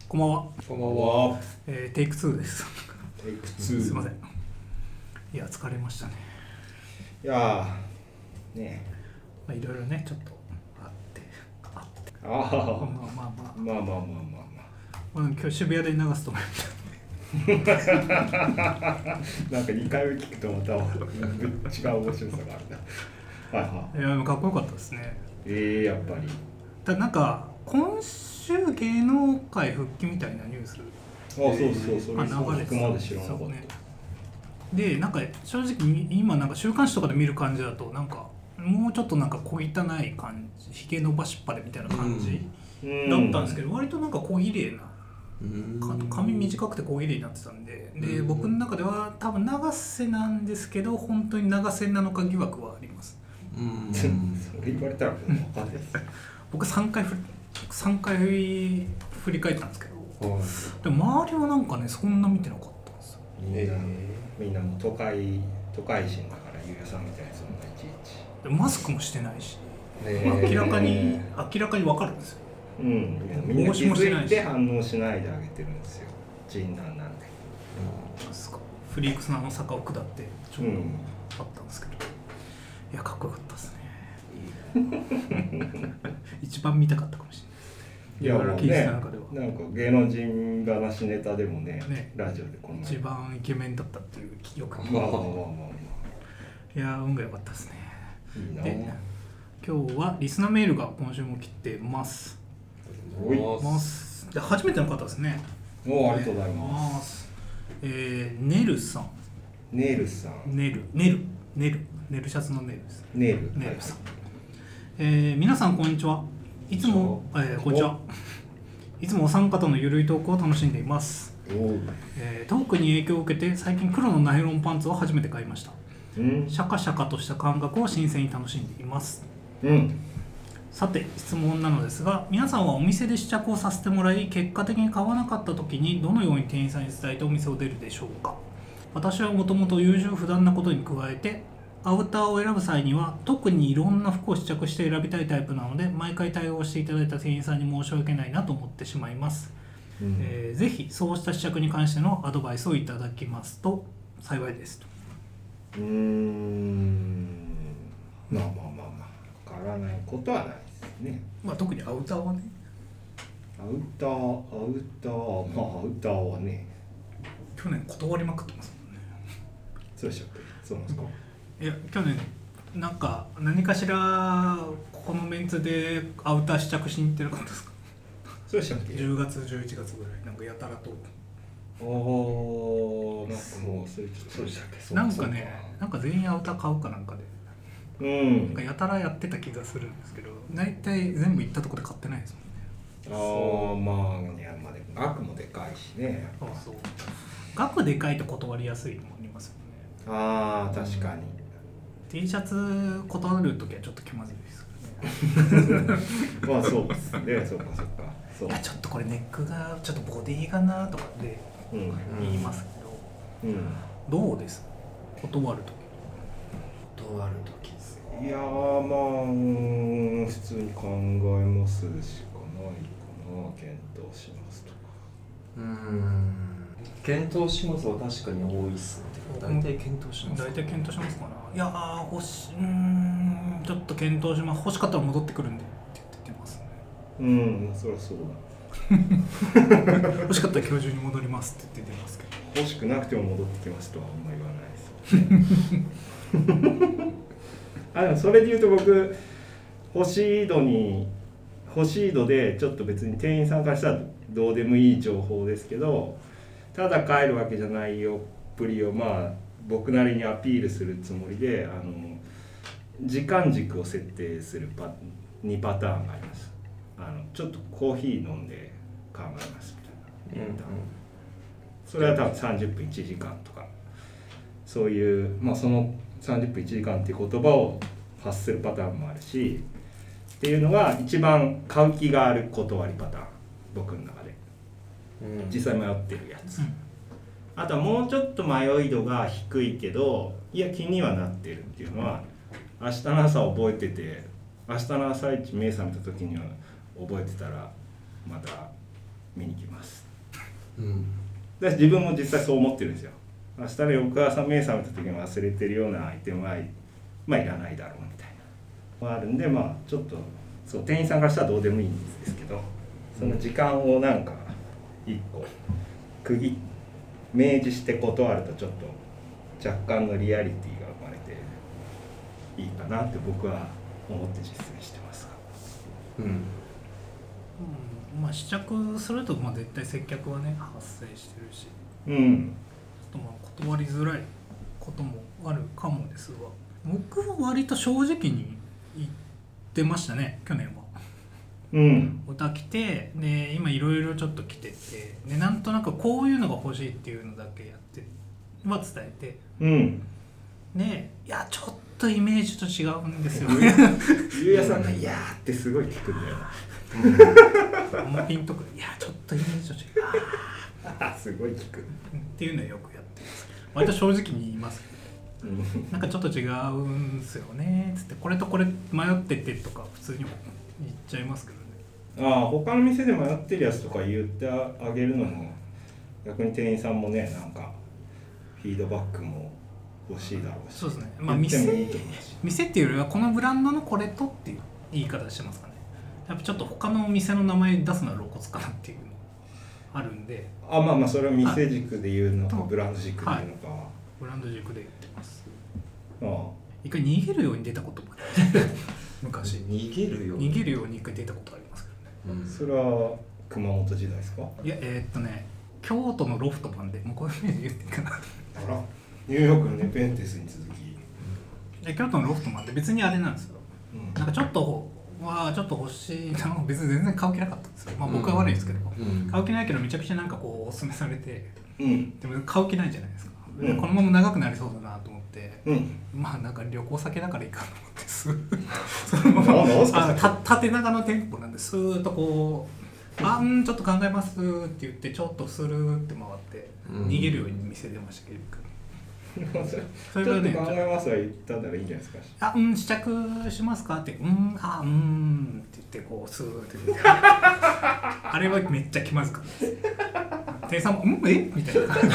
こんばんは。 こんばんは。 テイク2です。 テイク2。 すいません。いや疲れましたね。 いやーねまあいろいろねちょっとあって。 ああまあまあまあまあまあ今日渋谷で流すと思います。 なんか2回目聞くとまた違う面白さがあるな。はいはい。 いやかっこよかったですね。 やっぱり。 なんか今週芸能界復帰みたいなニュースそうそれ聞くまで知らなかった。 ね、でなんか正直今なんか週刊誌とかで見る感じだとなんかもうちょっとなんか小汚い感じ、ひげ伸ばしっぱでみたいな感じだったんですけど、割となんか小綺麗な髪短くて小綺麗になってたんで、僕の中では多分長瀬なんですけど本当に長瀬なのか疑惑はあります。 それ言われたらもう分かんないです。僕 3回振り返ったんですけど、でも周りはなんかねそんな見てなかったんですよ。 みんなもう都会人だからゆうやさんみたいなそんないちいちでマスクもしてないし、明らかに分かるんですよ。 みんな気づいて反応しないであげてるんですよ。人なんで。 フリークスの坂を下ってちょっとあったんですけど、いやかっこよかったですね。一番見たかったかもしれない。いや聞いてた中では、 なんか芸能人話ネタでもねラジオでこの一番イケメンだったっていう記憶が。いや運が良かったですね。 いいな。 で今日はリスナーメールが今週も来てます。で初めての方ですね。 ありがとうございます。 ネルさん。ネルシャツのネルです。ネルさん。皆さんこんにちは。いつもこんにちは。いつもお三方のゆるいトークを楽しんでいます。トークに影響を受けて最近黒のナイロンパンツを初めて買いました。シャカシャカとした感覚を新鮮に楽しんでいます。さて質問なのですが、皆さんはお店で試着をさせてもらい結果的に買わなかった時にどのように店員さんに伝えてお店を出るでしょうか。私はもともと優柔不断なことに加えてアウターを選ぶ際には特にいろんな服を試着して選びたいタイプなので、毎回対応していただいた店員さんに申し訳ないなと思ってしまいます。ぜひそうした試着に関してのアドバイスをいただきますと幸いですと。 まあ変わらないことはないですね。 特にアウターはね。 アウターはね。 去年断りまくってますもんね。 そうでしたっけ。そうなんですか。 いや去年なんか何かしらこのメンツでアウター試着しに行ってなかったですか。 そうでしたっけ。 10月11月ぐらいなんかやたらと。 なんかもうそうでしたっけ。 なんかねなんか全員アウター買うかなんかで。なんかやたらやってた気がするんですけど、大体全部行ったとこで買ってないですもんね。 額もでかいしね。 そう額でかいと断りやすいのもありますよね。 確かに。 T シャツ断るときはちょっと気まずいですからね。 そうですね。そうか。 いやちょっとこれネックがちょっとボディがなとかで言いますけど、どうです？断るときですよ。 いや普通に考えますしかないかな。検討しますとか。 検討しますは確かに多いっすね。大体検討しますかな。いやちょっと検討します。欲しかったら戻ってくるんでって言ってますね。 そりゃそうだ。 欲しかったら今日中に戻りますって言ってますけど。 欲しくなくても戻ってきますとはあんまり言わないです。でもそれで言うと僕欲しい度でちょっと別に店員さんからしたらどうでもいい情報ですけど、ただ帰るわけじゃないよっぷりを僕なりにアピールするつもりで時間軸を設定する2パターンがあります。ちょっとコーヒー飲んで考えますみたいな、それは多分30分1時間とかそういうその30分1時間っていう言葉を発するパターンもあるしっていうのが一番買う気がある断りパターン、僕の中で実際迷ってるやつ。あとはもうちょっと迷い度が低いけどいや気にはなってるっていうのは、明日の朝覚えてて明日の朝一目覚めた時には覚えてたらまた見に来ます、 で自分も実際そう思ってるんですよ。明日の翌朝目覚めた時に忘れてるようなアイテムはいらないだろうみたいなあるんで、ちょっとそう店員さんからしたらどうでもいいんですけど、その時間をなんか一個明示して断るとちょっと若干のリアリティが生まれていいかなって僕は思って実践してますが、 試着すると絶対接客はね発生してるし、ちょっと断りづらいこともあるかもですが、僕は割と正直に言ってましたね去年は。歌来てで今いろいろちょっと来ててでなんとなくこういうのが欲しいっていうのだけやっては伝えて、でいやちょっとイメージと違うんですよね。 ゆうやさんがいやーってすごい聞くんだよな。 もうピンとくるいやちょっとイメージと違うすごい聞くっていうのはよくやってます。割と正直に言いますけどなんかちょっと違うんすよねつってこれとこれ迷っててとか普通に言っちゃいますけどね。 他の店で迷ってるやつとか言ってあげるのも逆に店員さんもねなんかフィードバックも欲しいだろうし、 そうですね、店っていうよりはこのブランドのこれとっていう言い方してますかね。やっぱちょっと他の店の名前出すのは露骨かなっていうのあるんで、 それは店軸で言うのかブランド軸で言うのか、 ブランド軸で言ってます。一回逃げるように出たこともある昔逃げるように一回出たことありますけどね、 それは熊本時代ですか？ いや京都のロフトマンでもうこういうふうに言っていいかなニューヨークのネペンテスに続き京都のロフトマンで別にあれなんですよ、なんかちょっと欲しいな別に全然買う気なかったんですよ、僕は悪いですけど、買う気ないけどめちゃくちゃなんかこうおすすめされて、でも買う気ないじゃないですか、このまま長くなりそうだなと思って、なんか旅行先だからいいかと思ってそのまま縦長の店舗なんでスーッとこうちょっと考えますって言ってちょっとするって回って逃げるように店出ましたけどそれがね、ちょっと考えますは言ったんだらいいんじゃないですか。 試着しますかってって言ってこうスーってあれはめっちゃ気まずかったです店員さんもみたいな感じ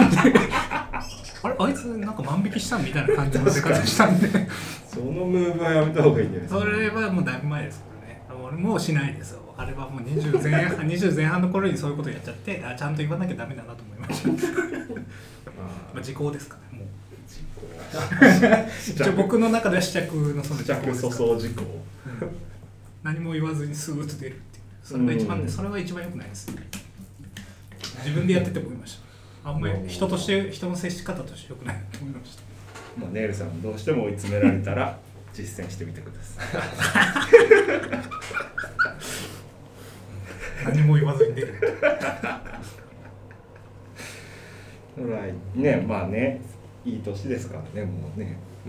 あいつなんか万引きしたみたいな感じの出方したんでそのムーブはやめた方がいいんじゃないですか。 それはもうだいぶ前ですけどね、俺もうしないですよ。あれはもう20前半の頃にそういうことやっちゃってちゃんと言わなきゃダメだなと思いました時効ですかね、もう一応僕の中では試着のその試着粗相事項、 何も言わずにスーッと出るっていうそれは一番良くないですね。自分でやってて思いました。あんまり人の接し方として良くないと思いました。 ネイルさんどうしても追い詰められたら実践してみてください何も言わずに出るね、いい年ですからね、もうね。 で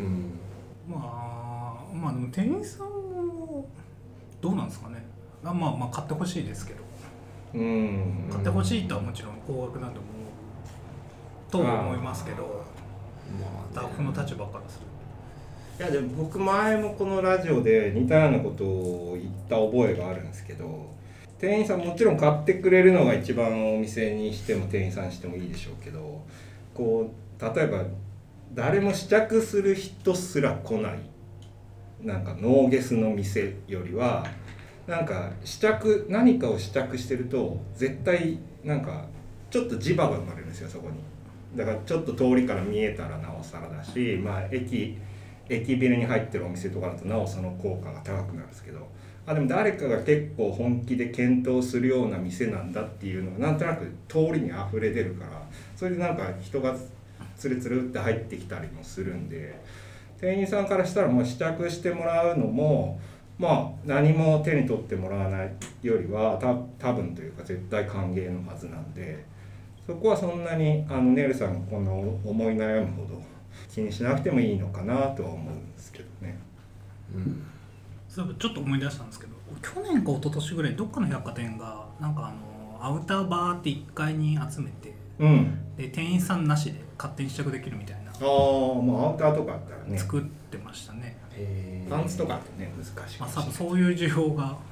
も店員さんもどうなんですかね。買ってほしいですけど、買ってほしいとはもちろん高額なんでと思いますけど、スタッフの立場からするいやでも僕前もこのラジオで似たようなことを言った覚えがあるんですけど、店員さんもちろん買ってくれるのが一番お店にしても店員さんにしてもいいでしょうけど、こう例えば誰も試着する人すら来ないなんかノーゲスの店よりはなんか何かを試着してると絶対なんかちょっと磁場が生まれるんですよ、そこに。だからちょっと通りから見えたらなおさらだし、駅ビルに入ってるお店とかだとなおその効果が高くなるんですけど、でも誰かが結構本気で検討するような店なんだっていうのがなんとなく通りに溢れ出るから、それでなんか人がつるつるって入ってきたりもするんで、店員さんからしたら試着してもらうのも何も手に取ってもらわないよりは多分というか絶対歓迎のはずなんで、そこはそんなにネイルさんがこんな思い悩むほど気にしなくてもいいのかなとは思うんですけどね。 そういえばちょっと思い出したんですけど、去年か一昨年ぐらいどっかの百貨店がなんかアウターバーって1階に集めて、で店員さんなしで勝手に試着できるみたいなもうアウターとかあったらね作ってましたね。 パンツとかってね難しい、 多分そういう需要が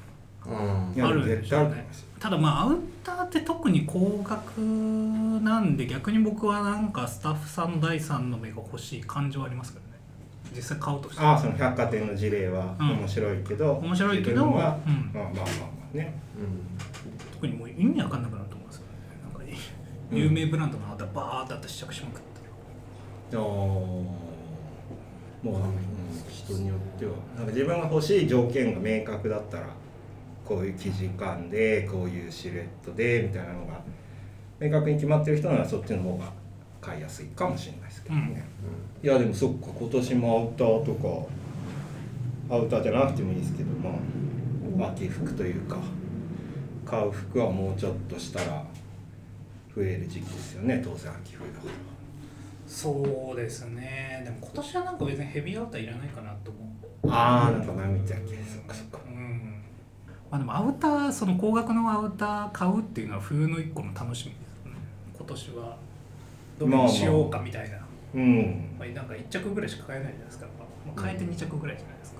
あるんでしょうね。ただまあアウターって特に高額なんで、逆に僕はなんかスタッフさんの第三の目が欲しい感情はありますけどね、実際買うとして。 その百貨店の事例は面白いけど、 面白いけど、 まあね、 特にもう意味わかんなくなると思うんですよね。なんか有名ブランドのアウターバーってあった試着しまくったら、 もう人によってはなんか自分が欲しい条件が明確だったら、こういう生地感でこういうシルエットでみたいなのが明確に決まってる人ならそっちの方が買いやすいかもしれないですけどね、いやでもそっか、今年もアウターとかアウターじゃなくてもいいですけど、まあ秋服というか買う服はもうちょっとしたら増える時期ですよね、当然秋冬だから。 そうですね。でも今年はなんか別にヘビーアウターいらないかなと思う。 なんか前見たっけ。そっかそっか。 まあでもアウター、その高額のアウター買うっていうのは冬の一個の楽しみですね。今年はどれにしようかみたいな。なんか1着ぐらいしか買えないじゃないですか。買えて2着ぐらいじゃないですか。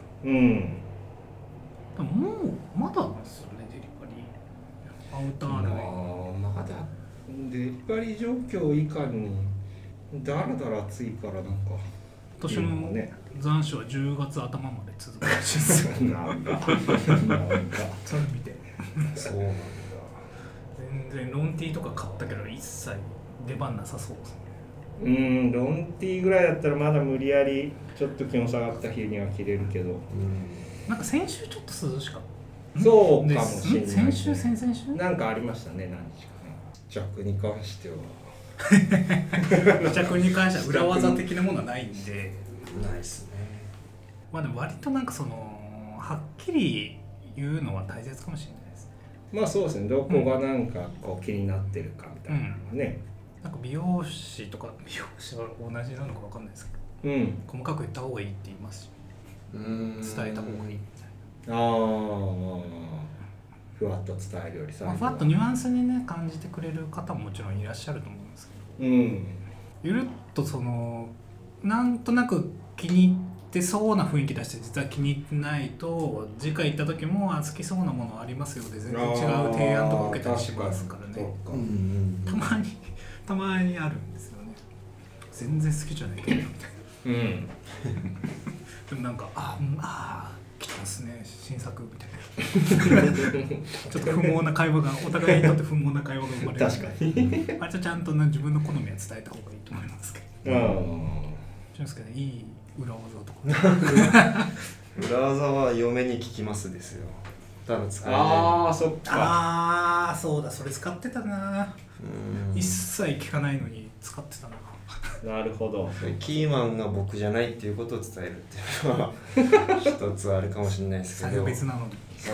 でももうまだなんですよね、デリバリーアウターで。 まだデリバリー状況以下にだらだら暑いから、なんか今年の残暑は10月頭まで続くらしいですよ。 なんかそれ見てそうなんだ。 全然ロンティーとか買ったけど一切出番なさそうですね。 ロンティーぐらいだったらまだ無理やりちょっと気温下がった日には着れるけど、 なんか先週ちょっと涼しかった。 そうかもしれない、 先週先々週なんかありましたね、何日かね。着に関しては試着に関しては裏技的なものはないんでないですね。 まあでも割となんかそのはっきり言うのは大切かもしれないですね。 まあそうですね、どこがなんかこう気になってるかみたいなのね、 なんか美容師とか美容師は同じなのか分かんないですけど、細かく言った方がいいって言いますし、伝えた方がいいみたいな。 ふわっと伝えるよりさ、 ふわっとニュアンスにね感じてくれる方ももちろんいらっしゃると思うんですけど、ゆるっとそのなんとなく気に入ってそうな雰囲気出して実は気に入ってないと、次回行った時も好きそうなものありますよで全然違う提案とか受けたりしますからね。たまにあるんですよね。全然好きじゃないけどみたいな。でもなんか来たんすね新作みたいな。ちょっと不毛な会話がお互いにとって不毛な会話が生まれる。 確かに。 あれちゃんと自分の好みは伝えた方がいいと思いますけど。ですけどいい裏技とか。 裏技は嫁に聞きますですよ。多分使えない。 そっか。 そうだ、それ使ってたな。一切聞かないのに使ってたな。 なるほど。 キーマンが僕じゃないっていうことを伝えるっていうのは一つあるかもしれないですけど。 財布別なのに。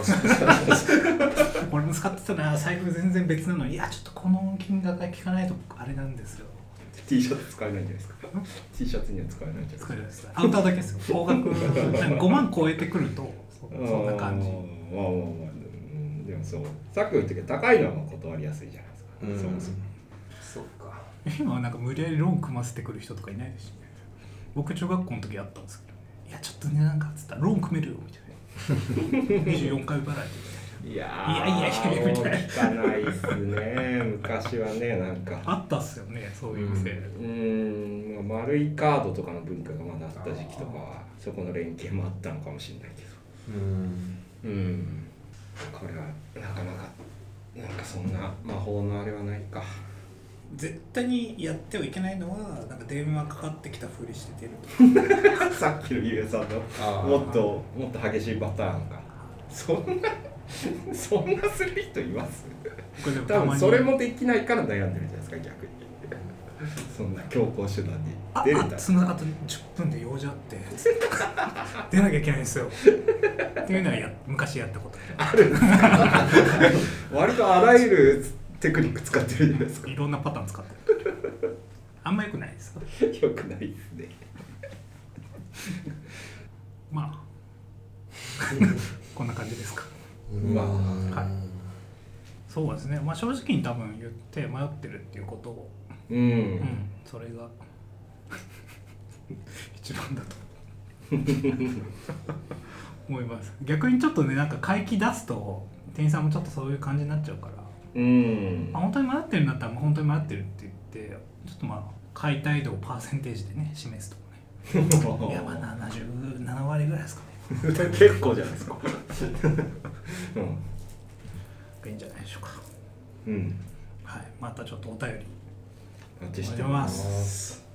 俺も使ってたな。財布全然別なのに、いやちょっとこの金額が聞かないとあれなんですよ。 T シャツ使えないんじゃないですか。T シャツには使えないんじゃないですか。 使えないです。アウターだけですよ。高額5万超えてくるとそんな感じ。 でもそう。さっき言ったけど高いのは断りやすいじゃないですか。 そうか。 今はなんか無理やりローン組ませてくる人とかいないですしね。僕中学校の時あったんですけど、いやちょっとねなんかっつったらローン組めるよみたいな。24回払いでみたいな。いやみたいな。 聞かないっすね。昔はねなんかあったっすよねそういう店。 丸いカードとかの文化がまだあった時期とかはそこの連携もあったのかもしれないけど。これはなかなかなんかそんな魔法のあれはないか。 絶対にやってはいけないのはなんか電話かかってきたふりして出るさっきのゆうやさんのもっと激しいパターンか。そんなする人います？多分それもできないから悩んでるじゃないですか逆に。そんな強行手段に出れたらそのあと10分で用事あって出なきゃいけないんですよっていうのは昔やったことあるんですか？割とあらゆるテクニック使ってるじゃないですか。 いろんなパターン使ってる。あんま良くないですか？ 良くないですね。 まあこんな感じですか。はい。そうですね。まあ正直に多分言って迷ってるっていうことを、それが一番だと思います。逆にちょっとねなんか買い気出すと店員さんもちょっとそういう感じになっちゃうから、本当に迷ってるんだったらもう本当に迷ってるって言ってちょっとまあ買いたい度をパーセンテージでね示すとかねいやまあ77割ぐらいですかね結構じゃないですかいいんじゃないでしょうか。 うん、 はい、またちょっとお便りお待ちしてます。